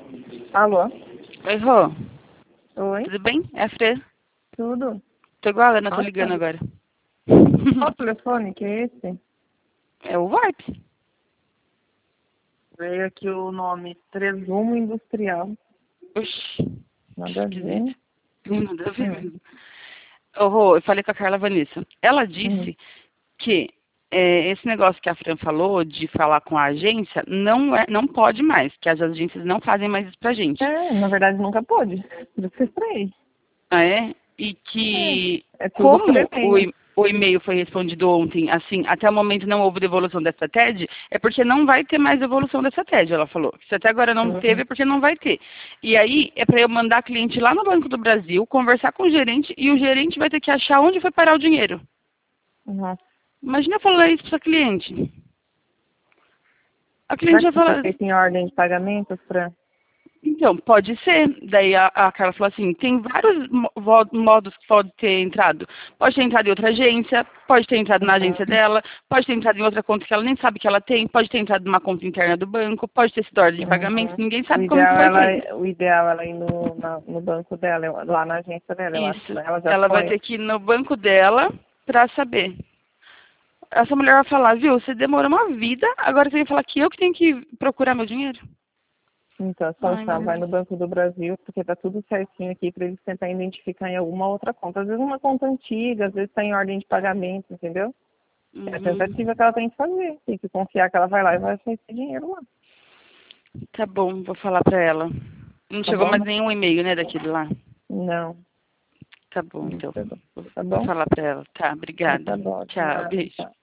Alô? Oi, Rô. Oi? Tudo bem? É a Fran. Tudo? Tô igual a Ana, tô Nossa. ligando agora. Qual telefone que é esse? É o Vibe. Veio aqui o nome Presumo Industrial. Oxi. Nada a ver. Esquisito. Nada a ver mesmo. Ô, Rô, eu falei com a Carla Vanessa. Ela disse que esse negócio que a Fran falou de falar com a agência não pode mais, que as agências não fazem mais isso pra gente. Na verdade nunca pôde. Por isso que eu estranhei. Ah, é? E que É tudo por como e-mail. o e-mail foi respondido ontem, assim, até o momento não houve devolução dessa TED, é porque não vai ter mais devolução dessa TED, ela falou. Se até agora não teve, é porque não vai ter. E aí, é para eu mandar cliente lá no Banco do Brasil, conversar com o gerente, e o gerente vai ter que achar onde foi parar o dinheiro. Nossa. Imagina eu falar isso para cliente. A Será cliente que vai isso foi falar, feito em ordem de pagamento, Fran? então, pode ser. Daí a Carla falou assim, tem vários modos que pode ter entrado. Pode ter entrado em outra agência, pode ter entrado na agência dela, pode ter entrado em outra conta que ela nem sabe que ela tem, pode ter entrado numa conta interna do banco, pode ter sido ordem de pagamento, ninguém O sabe como que ideal, foi feito. o ideal é ela ir no banco dela, lá na agência dela, eu acho. Isso. Ela já Ela vai foi. ter que ir no banco dela pra saber. Essa mulher vai falar, viu, você demorou uma vida, agora você vem falar que eu que tenho que procurar meu dinheiro? Então, só Ai, vai meu no Banco do Brasil, porque tá tudo certinho aqui para eles tentarem identificar em alguma outra conta. Às vezes uma conta antiga, às vezes está em ordem de pagamento, entendeu? É a tentativa que ela tem que fazer. Tem que confiar que ela vai lá e vai aceitar esse dinheiro lá. Tá bom, vou falar pra ela. Não Tá chegou bom? mais nenhum e-mail, né, daquele lá? Não. Tá bom, Não então. chegou. Tá Vou bom? falar pra ela. Tá, Então obrigada. tá bom. De Tchau, nada, beijo. tchau.